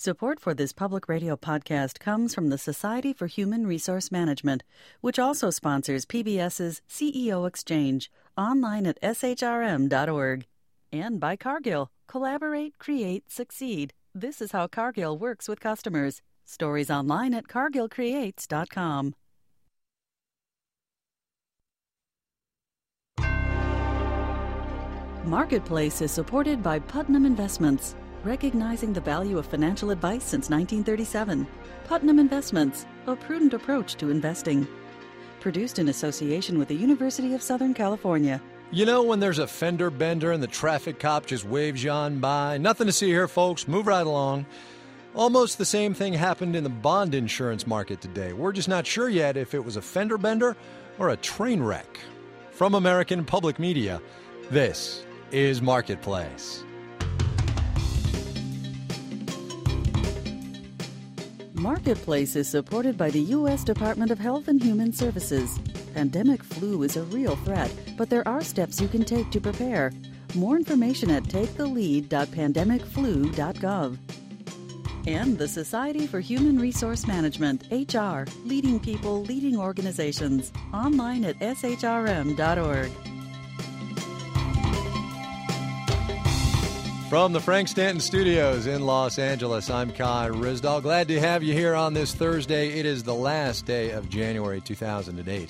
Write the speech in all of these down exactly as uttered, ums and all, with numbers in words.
Support for this public radio podcast comes from the Society for Human Resource Management, which also sponsors PBS's C E O Exchange, online at s h r m dot org. And by Cargill. Collaborate, create, succeed. This is how Cargill works with customers. Stories online at cargill creates dot com. Marketplace is supported by Putnam Investments, recognizing the value of financial advice since nineteen thirty-seven. Putnam Investments, a prudent approach to investing. Produced in association with the University of Southern California. You know when there's a fender bender and the traffic cop just waves you on by? Nothing to see here, folks. Move right along. Almost the same thing happened in the bond insurance market today. We're just not sure yet if it was a fender bender or a train wreck. From American Public Media, this is Marketplace. Marketplace is supported by the U S Department of Health and Human Services. Pandemic flu is a real threat, but there are steps you can take to prepare. More information at take the lead dot pandemic flu dot gov. And the Society for Human Resource Management, H R, leading people, leading organizations, online at s h r m dot org. From the Frank Stanton Studios in Los Angeles, I'm Kai Ryssdal. Glad to have you here on this Thursday. It is the last day of January two thousand eight.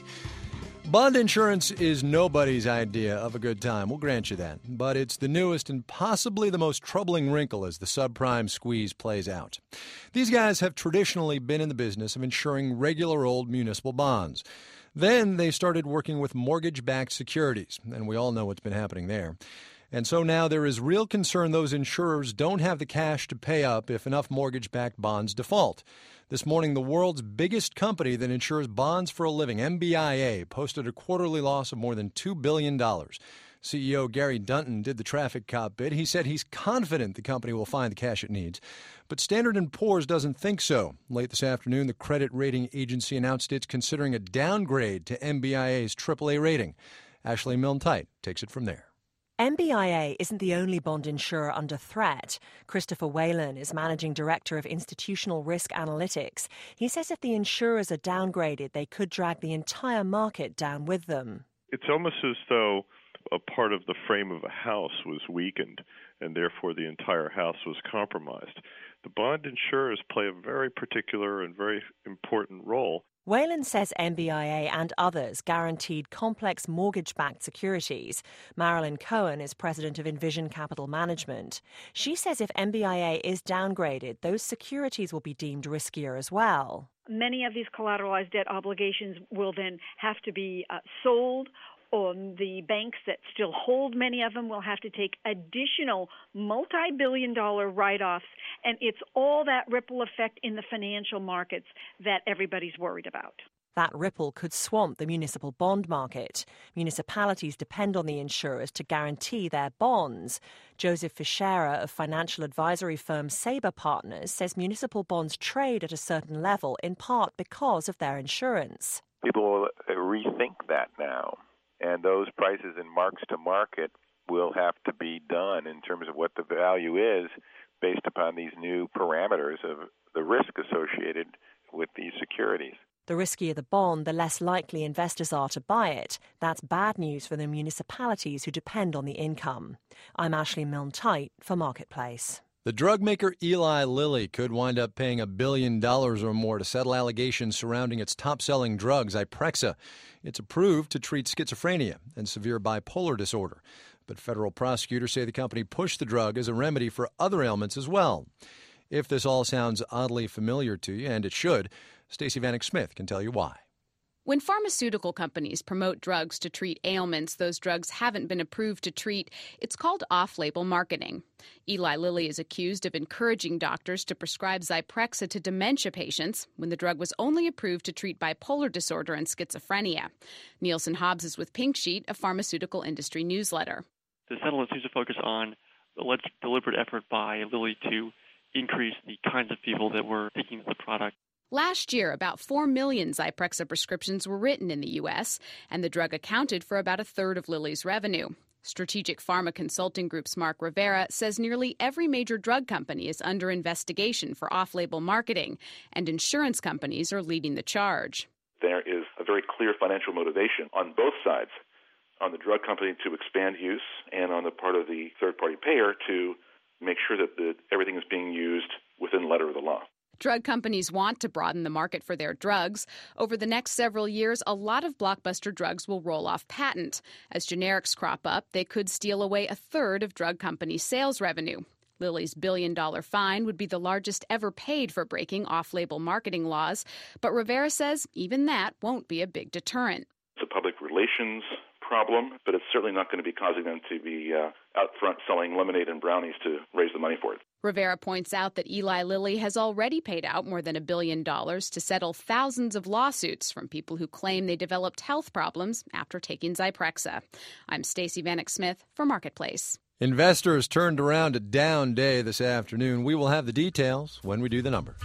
Bond insurance is nobody's idea of a good time, we'll grant you that. But it's the newest and possibly the most troubling wrinkle as the subprime squeeze plays out. These guys have traditionally been in the business of insuring regular old municipal bonds. Then they started working with mortgage-backed securities, and we all know what's been happening there. And so now there is real concern those insurers don't have the cash to pay up if enough mortgage-backed bonds default. This morning, the world's biggest company that insures bonds for a living, M B I A, posted a quarterly loss of more than two billion dollars. C E O Gary Dunton did the traffic cop bid. He said he's confident the company will find the cash it needs. But Standard and Poor's doesn't think so. Late this afternoon, the credit rating agency announced it's considering a downgrade to M B I A's triple A rating. Ashley Milne-Tite takes it from there. M B I A isn't the only bond insurer under threat. Christopher Whalen is Managing Director of Institutional Risk Analytics. He says if the insurers are downgraded, they could drag the entire market down with them. It's almost as though a part of the frame of a house was weakened, and therefore the entire house was compromised. The bond insurers play a very particular and very important role. Whalen says M B I A and others guaranteed complex mortgage-backed securities. Marilyn Cohen is president of Envision Capital Management. She says if M B I A is downgraded, those securities will be deemed riskier as well. Many of these collateralized debt obligations will then have to be uh, sold. Or the banks that still hold many of them will have to take additional multi-billion dollar write-offs, and it's all that ripple effect in the financial markets that everybody's worried about. That ripple could swamp the municipal bond market. Municipalities depend on the insurers to guarantee their bonds. Joseph Fischera of financial advisory firm Sabre Partners says municipal bonds trade at a certain level in part because of their insurance. People will rethink that now. And those prices and marks to market will have to be done in terms of what the value is based upon these new parameters of the risk associated with these securities. The riskier the bond, the less likely investors are to buy it. That's bad news for the municipalities who depend on the income. I'm Ashley Milne-Tite for Marketplace. The drug maker Eli Lilly could wind up paying a billion dollars or more to settle allegations surrounding its top-selling drug, Zyprexa. It's approved to treat schizophrenia and severe bipolar disorder. But federal prosecutors say the company pushed the drug as a remedy for other ailments as well. If this all sounds oddly familiar to you, and it should, Stacey Vanek Smith can tell you why. When pharmaceutical companies promote drugs to treat ailments those drugs haven't been approved to treat, it's called off-label marketing. Eli Lilly is accused of encouraging doctors to prescribe Zyprexa to dementia patients when the drug was only approved to treat bipolar disorder and schizophrenia. Nielsen Hobbs is with Pink Sheet, a pharmaceutical industry newsletter. The settlement seems to focus on the alleged deliberate effort by Lilly to increase the kinds of people that were taking the product. Last year, about four million Zyprexa prescriptions were written in the U S, and the drug accounted for about a third of Lilly's revenue. Strategic Pharma Consulting Group's Mark Rivera says nearly every major drug company is under investigation for off-label marketing, and insurance companies are leading the charge. There is a very clear financial motivation on both sides, on the drug company to expand use and on the part of the third-party payer to make sure that the, everything is being used within the letter of the law. Drug companies want to broaden the market for their drugs. Over the next several years, a lot of blockbuster drugs will roll off patent. As generics crop up, they could steal away a third of drug companies' sales revenue. Lilly's billion-dollar fine would be the largest ever paid for breaking off-label marketing laws. But Rivera says even that won't be a big deterrent. It's a public relations problem, but it's certainly not going to be causing them to be uh, out front selling lemonade and brownies to raise the money for it. Rivera points out that Eli Lilly has already paid out more than a billion dollars to settle thousands of lawsuits from people who claim they developed health problems after taking Zyprexa. I'm Stacey Vanek Smith for Marketplace. Investors turned around a down day this afternoon. We will have the details when we do the numbers.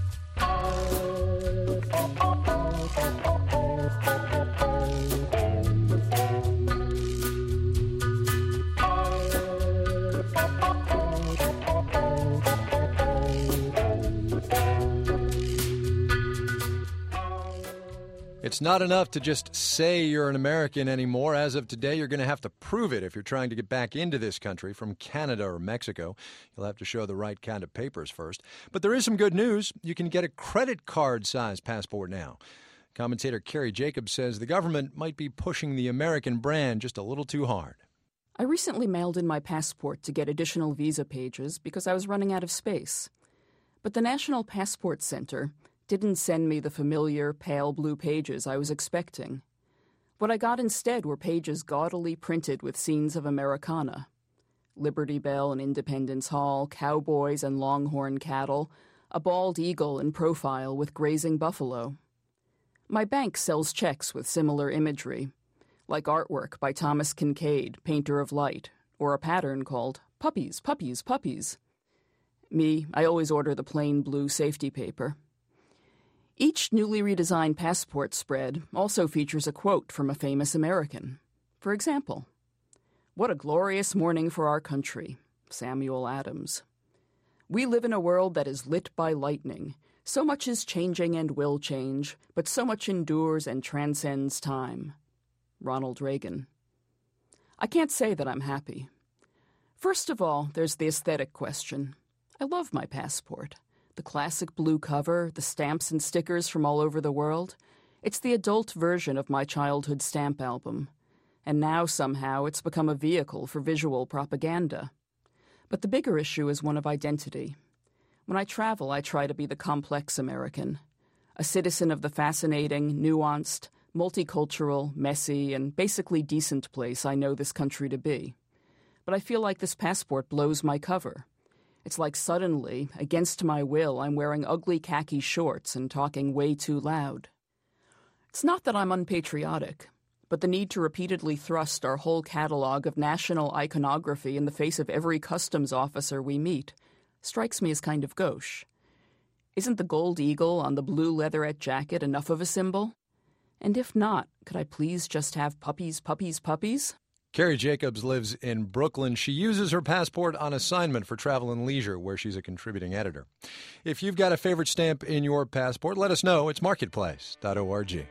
It's not enough to just say you're an American anymore. As of today, you're going to have to prove it if you're trying to get back into this country from Canada or Mexico. You'll have to show the right kind of papers first. But there is some good news. You can get a credit card-sized passport now. Commentator Carrie Jacobs says the government might be pushing the American brand just a little too hard. I recently mailed in my passport to get additional visa pages because I was running out of space. But the National Passport Center didn't send me the familiar pale blue pages I was expecting. What I got instead were pages gaudily printed with scenes of Americana. Liberty Bell and Independence Hall, cowboys and longhorn cattle, a bald eagle in profile with grazing buffalo. My bank sells checks with similar imagery, like artwork by Thomas Kincaid, painter of light, or a pattern called Puppies, Puppies, Puppies. Me, I always order the plain blue safety paper. Each newly redesigned passport spread also features a quote from a famous American. For example, "What a glorious morning for our country," Samuel Adams. "We live in a world that is lit by lightning. So much is changing and will change, but so much endures and transcends time," Ronald Reagan. I can't say that I'm happy. First of all, there's the aesthetic question. I love my passport. The classic blue cover, the stamps and stickers from all over the world. It's the adult version of my childhood stamp album. And now, somehow, it's become a vehicle for visual propaganda. But the bigger issue is one of identity. When I travel, I try to be the complex American, a citizen of the fascinating, nuanced, multicultural, messy, and basically decent place I know this country to be. But I feel like this passport blows my cover. It's like suddenly, against my will, I'm wearing ugly khaki shorts and talking way too loud. It's not that I'm unpatriotic, but the need to repeatedly thrust our whole catalog of national iconography in the face of every customs officer we meet strikes me as kind of gauche. Isn't the gold eagle on the blue leatherette jacket enough of a symbol? And if not, could I please just have puppies, puppies, puppies? Carrie Jacobs lives in Brooklyn. She uses her passport on assignment for Travel and Leisure, where she's a contributing editor. If you've got a favorite stamp in your passport, let us know. It's marketplace dot org.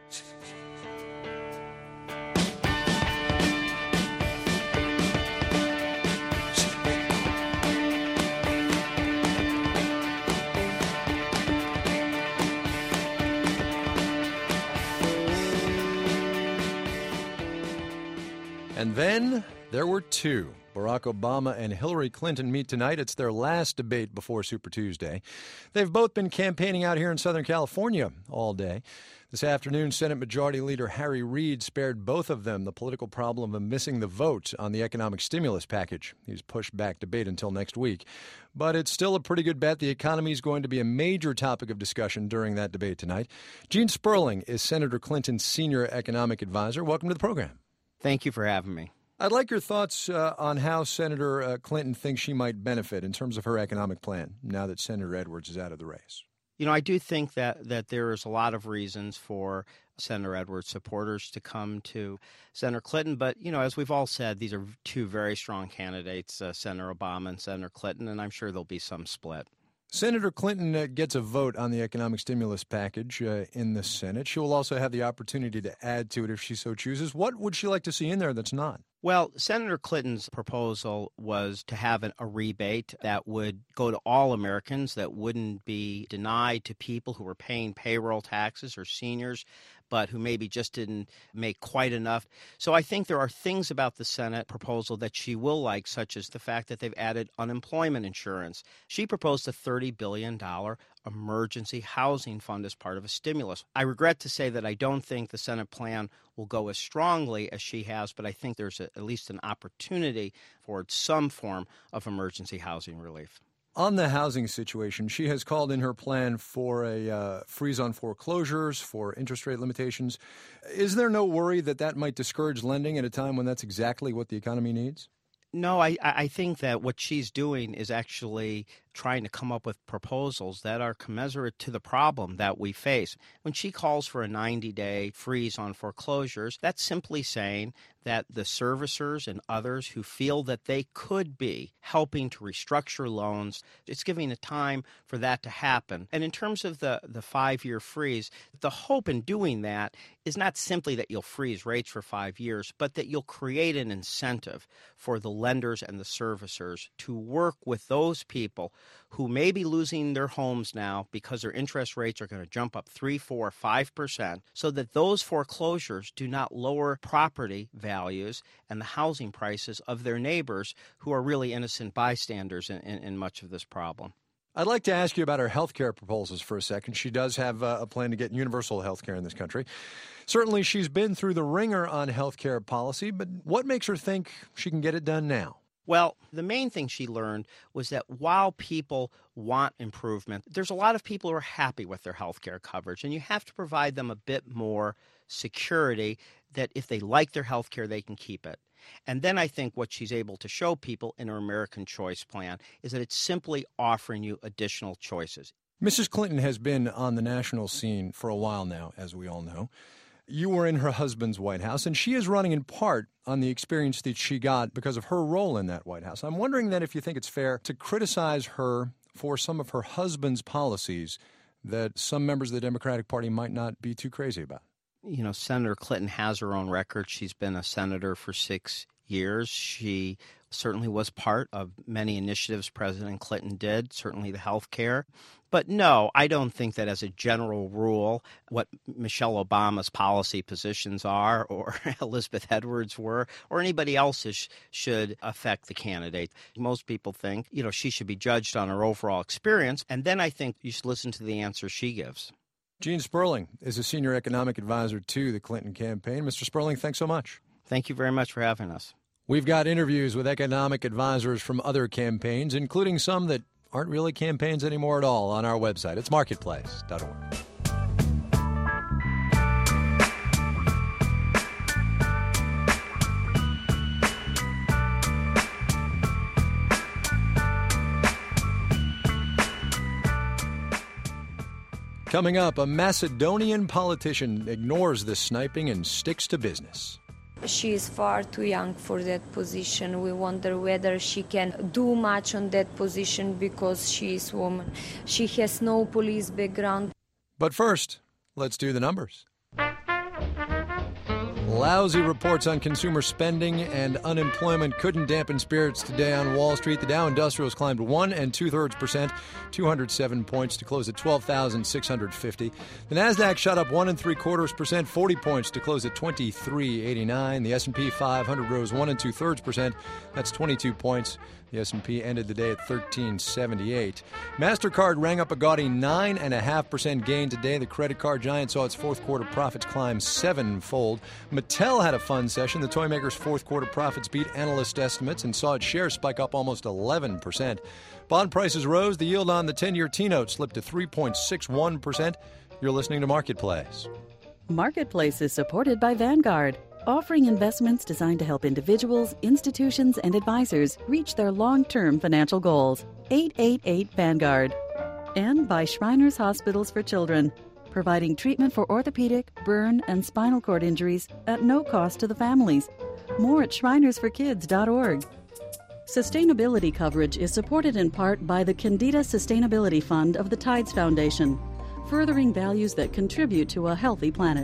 And then there were two. Barack Obama and Hillary Clinton meet tonight. It's their last debate before Super Tuesday. They've both been campaigning out here in Southern California all day. This afternoon, Senate Majority Leader Harry Reid spared both of them the political problem of missing the vote on the economic stimulus package. He's pushed back debate until next week. But it's still a pretty good bet the economy is going to be a major topic of discussion during that debate tonight. Gene Sperling is Senator Clinton's senior economic advisor. Welcome to the program. Thank you for having me. I'd like your thoughts uh, on how Senator uh, Clinton thinks she might benefit in terms of her economic plan now that Senator Edwards is out of the race. You know, I do think that, that there is a lot of reasons for Senator Edwards supporters to come to Senator Clinton. But, you know, as we've all said, these are two very strong candidates, uh, Senator Obama and Senator Clinton, and I'm sure there'll be some split. Senator Clinton uh, gets a vote on the economic stimulus package uh, in the Senate. She will also have the opportunity to add to it if she so chooses. What would she like to see in there that's not? Well, Senator Clinton's proposal was to have an, a rebate that would go to all Americans, that wouldn't be denied to people who were paying payroll taxes or seniors, but who maybe just didn't make quite enough. So I think there are things about the Senate proposal that she will like, such as the fact that they've added unemployment insurance. She proposed a thirty billion dollars emergency housing fund as part of a stimulus. I regret to say that I don't think the Senate plan will go as strongly as she has, but I think there's a, at least an opportunity for some form of emergency housing relief. On the housing situation, she has called in her plan for a uh, freeze on foreclosures, for interest rate limitations. Is there no worry that that might discourage lending at a time when that's exactly what the economy needs? No, I, I think that what she's doing is actually trying to come up with proposals that are commensurate to the problem that we face. When she calls for a ninety-day freeze on foreclosures, that's simply saying that the servicers and others who feel that they could be helping to restructure loans, it's giving a time for that to happen. And in terms of the, the five-year freeze, the hope in doing that is not simply that you'll freeze rates for five years, but that you'll create an incentive for the lenders and the servicers to work with those people who may be losing their homes now because their interest rates are going to jump up three, four, five percent, so that those foreclosures do not lower property values and the housing prices of their neighbors who are really innocent bystanders in, in, in much of this problem. I'd like to ask you about her health care proposals for a second. She does have uh, a plan to get universal health care in this country. Certainly, she's been through the ringer on health care policy, but what makes her think she can get it done now? Well, the main thing she learned was that while people want improvement, there's a lot of people who are happy with their health care coverage, and you have to provide them a bit more security that if they like their health care, they can keep it. And then I think what she's able to show people in her American Choice Plan is that it's simply offering you additional choices. Missus Clinton has been on the national scene for a while now, as we all know. You were in her husband's White House, and she is running in part on the experience that she got because of her role in that White House. I'm wondering then if you think it's fair to criticize her for some of her husband's policies that some members of the Democratic Party might not be too crazy about. You know, Senator Clinton has her own record. She's been a senator for six years. She certainly was part of many initiatives President Clinton did, certainly the health care. But no, I don't think that as a general rule, what Michelle Obama's policy positions are or Elizabeth Edwards were or anybody else's should affect the candidate. Most people think, you know, she should be judged on her overall experience. And then I think you should listen to the answer she gives. Gene Sperling is a senior economic advisor to the Clinton campaign. Mister Sperling, thanks so much. Thank you very much for having us. We've got interviews with economic advisors from other campaigns, including some that aren't really campaigns anymore at all, on our website. It's marketplace dot org. Coming up, a Macedonian politician ignores the sniping and sticks to business. She is far too young for that position. We wonder whether she can do much on that position because she is a woman. She has no police background. But first, let's do the numbers. Lousy reports on consumer spending and unemployment couldn't dampen spirits today on Wall Street. The Dow Industrials climbed one and two-thirds percent, two hundred seven points to close at twelve thousand six hundred fifty. The Nasdaq shot up one and three-quarters percent, forty points to close at twenty-three eighty-nine. The S and P five hundred rose one and two-thirds percent. That's twenty-two points. The S and P ended the day at thirteen seventy-eight. MasterCard rang up a gaudy nine point five percent gain today. The credit card giant saw its fourth quarter profits climb sevenfold. Mattel had a fun session. The toy maker's fourth quarter profits beat analyst estimates and saw its shares spike up almost eleven percent. Bond prices rose. The yield on the ten-year T-note slipped to three point six one percent. You're listening to Marketplace. Marketplace is supported by Vanguard, offering investments designed to help individuals, institutions, and advisors reach their long-term financial goals. eight eight eight Vanguard. And by Shriners Hospitals for Children, providing treatment for orthopedic, burn, and spinal cord injuries at no cost to the families. More at shriners for kids dot org. Sustainability coverage is supported in part by the Candida Sustainability Fund of the Tides Foundation, furthering values that contribute to a healthy planet.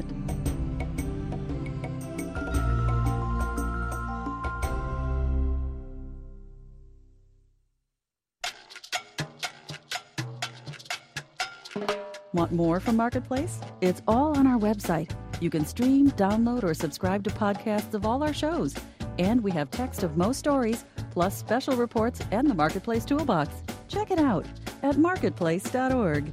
Want more from Marketplace? It's all on our website. You can stream, download, or subscribe to podcasts of all our shows. And we have text of most stories, plus special reports and the Marketplace Toolbox. Check it out at marketplace dot org.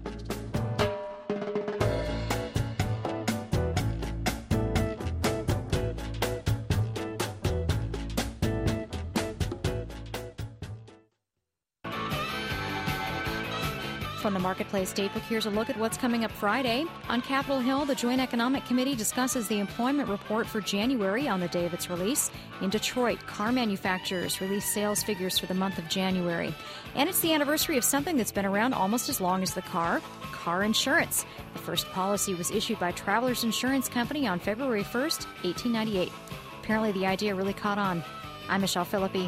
From the Marketplace Datebook, here's a look at what's coming up Friday. On Capitol Hill, the Joint Economic Committee discusses the employment report for January on the day of its release. In Detroit, car manufacturers release sales figures for the month of January. And it's the anniversary of something that's been around almost as long as the car, car insurance. The first policy was issued by Travelers Insurance Company on February first, eighteen ninety-eight. Apparently the idea really caught on. I'm Michelle Philippi.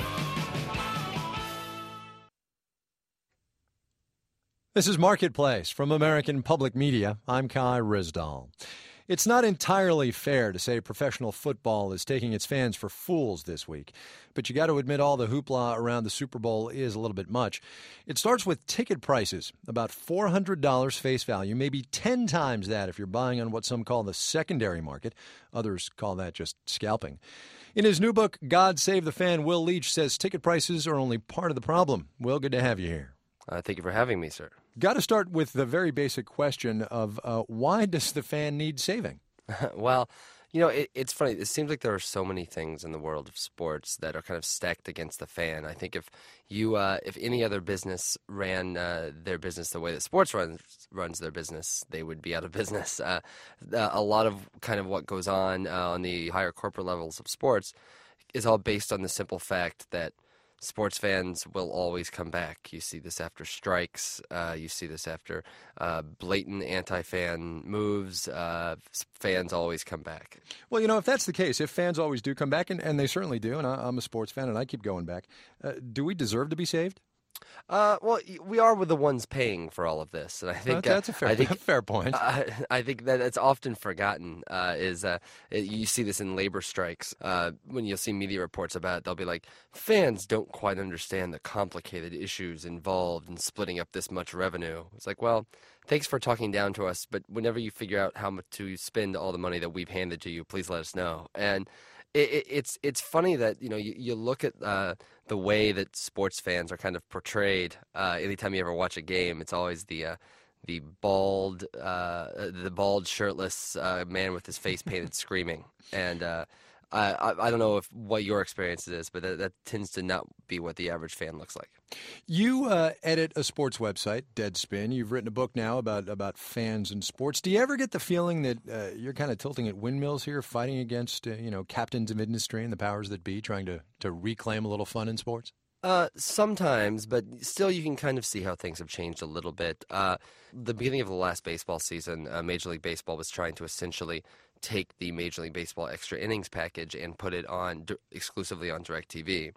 This is Marketplace from American Public Media. I'm Kai Ryssdal. It's not entirely fair to say professional football is taking its fans for fools this week, but you got to admit all the hoopla around the Super Bowl is a little bit much. It starts with ticket prices, about four hundred dollars face value, maybe ten times that if you're buying on what some call the secondary market. Others call that just scalping. In his new book, God Save the Fan, Will Leach says ticket prices are only part of the problem. Will, good to have you here. Uh, thank you for having me, sir. Got to start with the very basic question of uh, why does the fan need saving? Well, you know, it, it's funny. It seems like there are so many things in the world of sports that are kind of stacked against the fan. I think if you, uh, if any other business ran uh, their business the way that sports runs runs their business, they would be out of business. Uh, a lot of kind of what goes on uh, on the higher corporate levels of sports is all based on the simple fact that sports fans will always come back. You see this after strikes. Uh, you see this after uh, blatant anti-fan moves. Uh, fans always come back. Well, you know, if that's the case, if fans always do come back, and, and they certainly do, and I, I'm a sports fan and I keep going back, uh, do we deserve to be saved? Uh, well, we are with the ones paying for all of this, and I think that's a fair, I think, fair point. Uh, I think that it's often forgotten. Uh, is uh, you see this in labor strikes uh, when you'll see media reports about it. They'll be like, fans don't quite understand the complicated issues involved in splitting up this much revenue. It's like, well, thanks for talking down to us, but whenever you figure out how much to spend all the money that we've handed to you, please let us know. And It, it, it's it's funny that you know you, you look at uh, the way that sports fans are kind of portrayed. Uh, anytime you ever watch a game, it's always the uh, the bald uh, the bald shirtless uh, man with his face painted screaming. And uh, I, I I don't know if what your experience is, but that, that tends to not be what the average fan looks like. You uh, edit a sports website, Deadspin. You've written a book now about, about fans and sports. Do you ever get the feeling that uh, you're kind of tilting at windmills here, fighting against uh, you know captains of industry and the powers that be, trying to, to reclaim a little fun in sports? Uh, sometimes, but still you can kind of see how things have changed a little bit. Uh, the beginning of the last baseball season, uh, Major League Baseball was trying to essentially take the Major League Baseball extra innings package and put it on d- exclusively on DirecTV.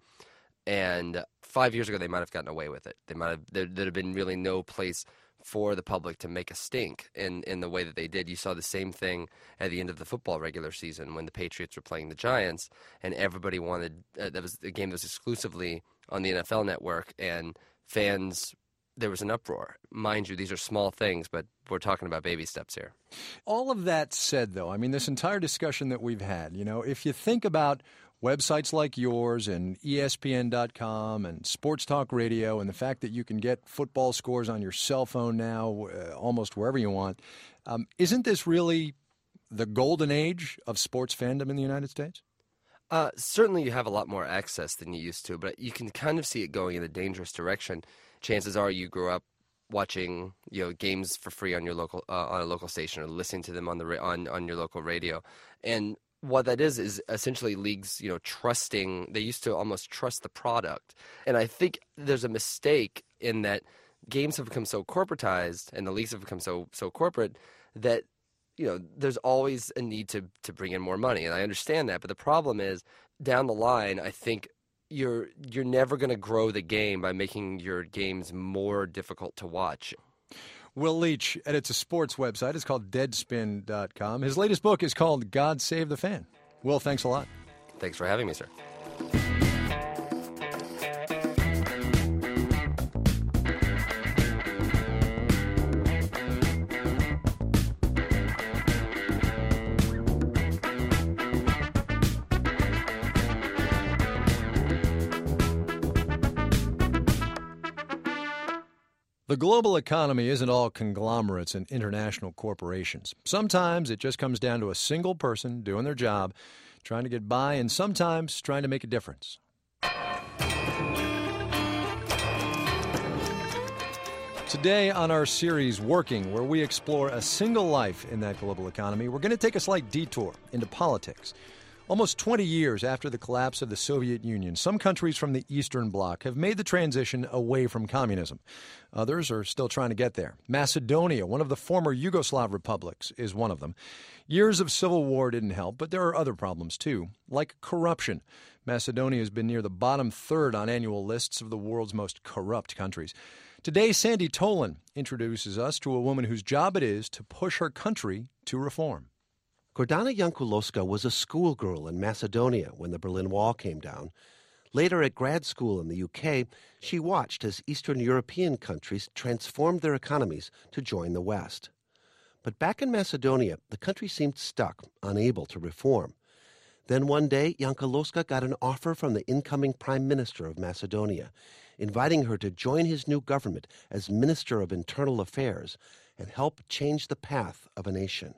And five years ago, they might have gotten away with it. They might have there, there'd have been really no place for the public to make a stink in, in the way that they did. You saw the same thing at the end of the football regular season when the Patriots were playing the Giants, and everybody wanted uh, that was a game that was exclusively on the N F L Network, and fans. There was an uproar. Mind you, these are small things, but we're talking about baby steps here. All of that said, though, I mean, this entire discussion that we've had, you know, if you think about websites like yours and E S P N dot com and Sports Talk Radio and the fact that you can get football scores on your cell phone now uh, almost wherever you want, um, isn't this really the golden age of sports fandom in the United States? Uh, certainly you have a lot more access than you used to, but you can kind of see it going in a dangerous direction. Chances are you grew up watching, you know, games for free on your local uh, on a local station or listening to them on the ra- on on your local radio, and what that is is essentially leagues, you know, trusting. They used to almost trust the product, and I think there's a mistake in that games have become so corporatized and the leagues have become so so corporate that, you know, there's always a need to to bring in more money. And I understand that. But the problem is, down the line, I think you're you're never going to grow the game by making your games more difficult to watch. Will Leitch edits a sports website. It's called Deadspin dot com. His latest book is called God Save the Fan. Will, thanks a lot. Thanks for having me, sir. The global economy isn't all conglomerates and international corporations. Sometimes it just comes down to a single person doing their job, trying to get by, and sometimes trying to make a difference. Today on our series, Working, where we explore a single life in that global economy, we're going to take a slight detour into politics. Almost twenty years after the collapse of the Soviet Union, some countries from the Eastern Bloc have made the transition away from communism. Others are still trying to get there. Macedonia, one of the former Yugoslav republics, is one of them. Years of civil war didn't help, but there are other problems too, like corruption. Macedonia has been near the bottom third on annual lists of the world's most corrupt countries. Today, Sandy Tolan introduces us to a woman whose job it is to push her country to reform. Gordana Jankulovska was a schoolgirl in Macedonia when the Berlin Wall came down. Later at grad school in the U K, she watched as Eastern European countries transformed their economies to join the West. But back in Macedonia, the country seemed stuck, unable to reform. Then one day, Jankulovska got an offer from the incoming Prime Minister of Macedonia, inviting her to join his new government as Minister of Internal Affairs and help change the path of a nation.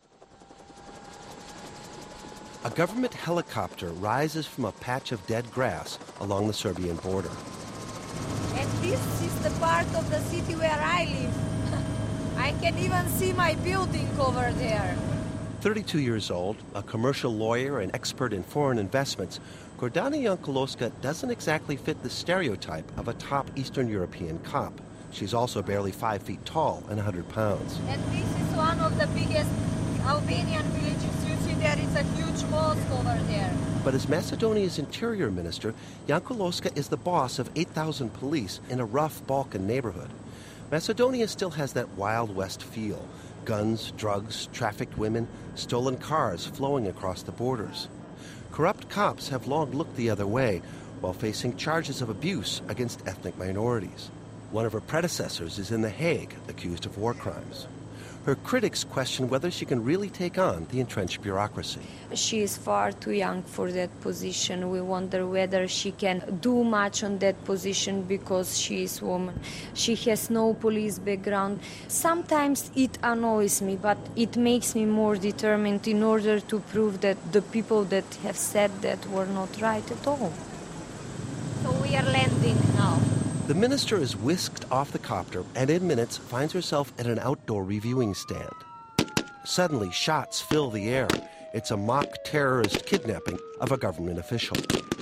A government helicopter rises from a patch of dead grass along the Serbian border. And this is the part of the city where I live. I can even see my building over there. thirty-two years old, a commercial lawyer and expert in foreign investments, Gordana Jankulovska doesn't exactly fit the stereotype of a top Eastern European cop. She's also barely five feet tall and one hundred pounds. And this is one of the biggest Albanian villages. There is a huge mosque over there. But as Macedonia's interior minister, Jankulovska is the boss of eight thousand police in a rough Balkan neighborhood. Macedonia still has that Wild West feel. Guns, drugs, trafficked women, stolen cars flowing across the borders. Corrupt cops have long looked the other way while facing charges of abuse against ethnic minorities. One of her predecessors is in The Hague, accused of war crimes. Her critics question whether she can really take on the entrenched bureaucracy. She is far too young for that position. We wonder whether she can do much on that position because she is a woman. She has no police background. Sometimes it annoys me, but it makes me more determined in order to prove that the people that have said that were not right at all. So we are landing now. The minister is whisked off the copter and in minutes finds herself at an outdoor reviewing stand. Suddenly, shots fill the air. It's a mock terrorist kidnapping of a government official.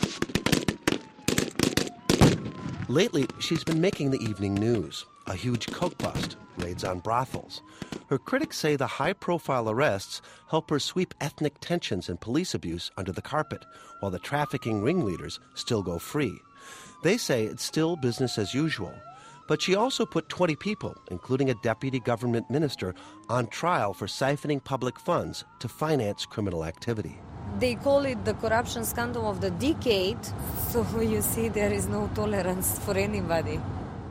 Lately, she's been making the evening news. A huge coke bust, raids on brothels. Her critics say the high-profile arrests help her sweep ethnic tensions and police abuse under the carpet, while the trafficking ringleaders still go free. They say it's still business as usual. But she also put twenty people, including a deputy government minister, on trial for siphoning public funds to finance criminal activity. They call it the corruption scandal of the decade, so you see there is no tolerance for anybody.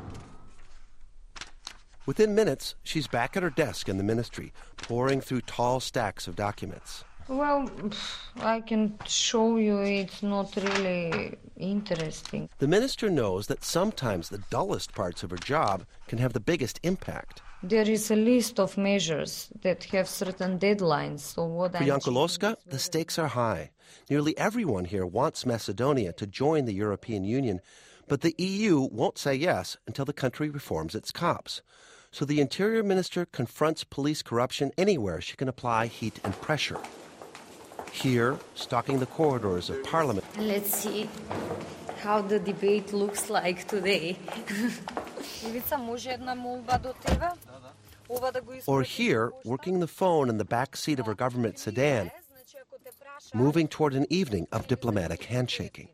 Within minutes, she's back at her desk in the ministry, pouring through tall stacks of documents. Well, I can show you it's not really interesting. The minister knows that sometimes the dullest parts of her job can have the biggest impact. There is a list of measures that have certain deadlines. So what For Jankulovska, the stakes are high. Nearly everyone here wants Macedonia to join the European Union, but the E U won't say yes until the country reforms its cops. So the Interior Minister confronts police corruption anywhere she can apply heat and pressure. Here, stalking the corridors of Parliament. Let's see how the debate looks like today. Or here, working the phone in the back seat of her government sedan, moving toward an evening of diplomatic handshaking.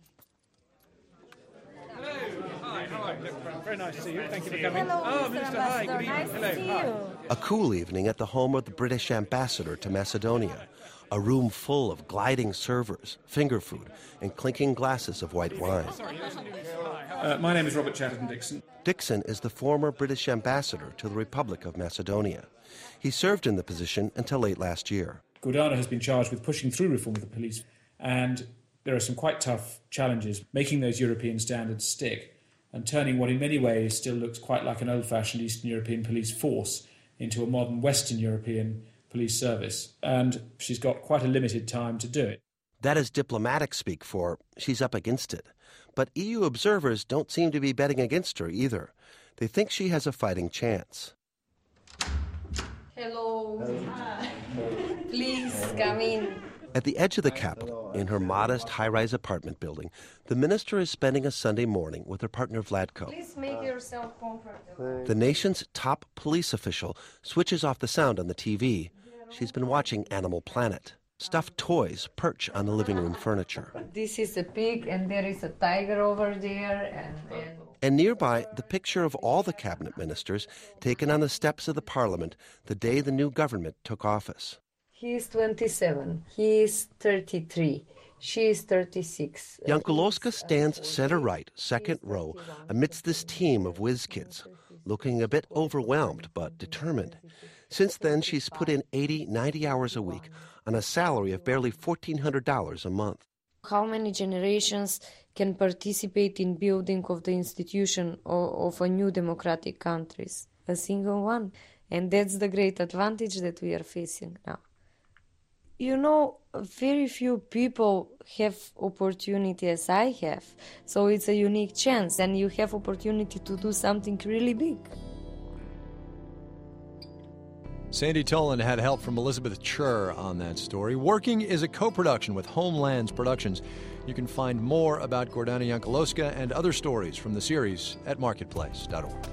Very nice to see you. Thank you for coming. Hello, oh, Minister, hi. Good evening. Nice Hello. to see you. A cool evening at the home of the British ambassador to Macedonia. A room full of gliding servers, finger food, and clinking glasses of white wine. Uh, my name is Robert Chatterton Dixon. Dixon is the former British ambassador to the Republic of Macedonia. He served in the position until late last year. Gordana has been charged with pushing through reform of the police, and there are some quite tough challenges making those European standards stick and turning what in many ways still looks quite like an old-fashioned Eastern European police force into a modern Western European police service. And she's got quite a limited time to do it. That is diplomatic speak for she's up against it. But E U observers don't seem to be betting against her either. They think she has a fighting chance. Hello. Hi. Please come in. At the edge of the capital, in her modest high-rise apartment building, the minister is spending a Sunday morning with her partner Vlatko. Please make yourself comfortable. The nation's top police official switches off the sound on the T V. She's been watching Animal Planet. Stuffed toys perch on the living room furniture. This is a pig, and there is a tiger over there, and, and... And nearby, the picture of all the cabinet ministers taken on the steps of the parliament the day the new government took office. He is twenty-seven. He is thirty-three. She is thirty-six. Jankulovska stands center right, second row, amidst this team of whiz kids, looking a bit overwhelmed but determined. Since then, she's put in eighty, ninety hours a week on a salary of barely fourteen hundred dollars a month. How many generations can participate in building of the institution of, of a new democratic countries? A single one. And that's the great advantage that we are facing now. You know, very few people have opportunity as I have. So it's a unique chance, and you have opportunity to do something really big. Sandy Tolan had help from Elizabeth Chur on that story. Working is a co-production with Homelands Productions. You can find more about Gordana Jankulovska and other stories from the series at marketplace dot org.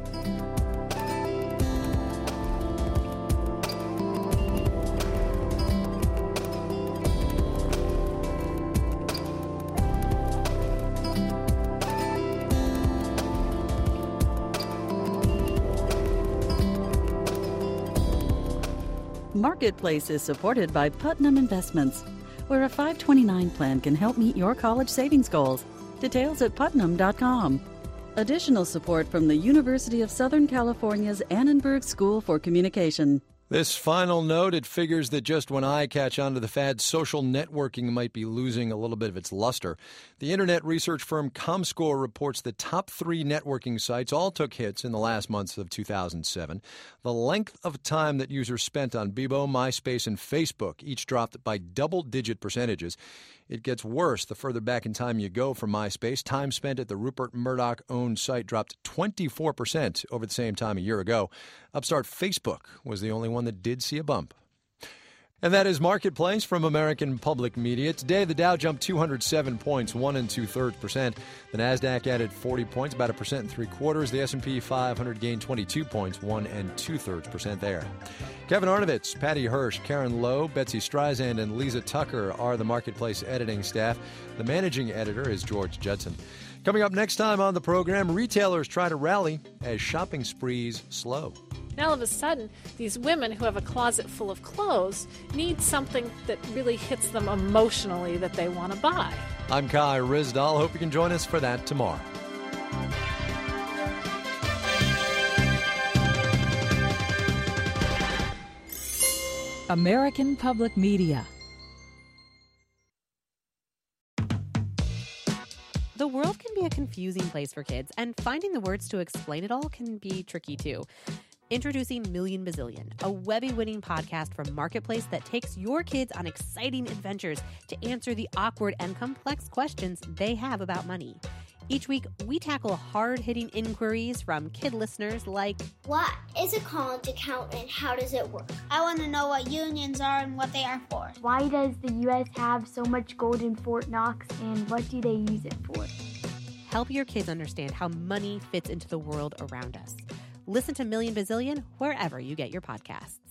Marketplace is supported by Putnam Investments, where a five twenty-nine plan can help meet your college savings goals. Details at putnam dot com. Additional support from the University of Southern California's Annenberg School for Communication. This final note, it figures that just when I catch on to the fad, social networking might be losing a little bit of its luster. The internet research firm Comscore reports the top three networking sites all took hits in the last months of two thousand seven. The length of time that users spent on Bebo, MySpace, and Facebook each dropped by double-digit percentages. It gets worse the further back in time you go for MySpace. Time spent at the Rupert Murdoch-owned site dropped twenty-four percent over the same time a year ago. Upstart Facebook was the only one that did see a bump. And that is Marketplace from American Public Media. Today, the Dow jumped two hundred seven points, one and two-thirds percent. The Nasdaq added forty points, about a percent and three quarters. The S and P five hundred gained twenty-two points, one and two-thirds percent there. Kevin Arnovitz, Patty Hirsch, Karen Lowe, Betsy Streisand, and Lisa Tucker are the Marketplace editing staff. The managing editor is George Judson. Coming up next time on the program, retailers try to rally as shopping sprees slow. Now, all of a sudden, these women who have a closet full of clothes need something that really hits them emotionally that they want to buy. I'm Kai Ryssdal. Hope you can join us for that tomorrow. American Public Media. The world can be a confusing place for kids, and finding the words to explain it all can be tricky too. Introducing Million Bazillion, a Webby-winning podcast from Marketplace that takes your kids on exciting adventures to answer the awkward and complex questions they have about money. Each week, we tackle hard-hitting inquiries from kid listeners like, what is a college account and how does it work? I want to know what unions are and what they are for. Why does the U S have so much gold in Fort Knox, and what do they use it for? Help your kids understand how money fits into the world around us. Listen to Million Bazillion wherever you get your podcasts.